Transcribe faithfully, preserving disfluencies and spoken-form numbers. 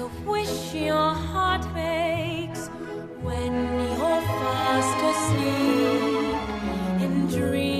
a wish your heart makes when you're fast asleep in dreams.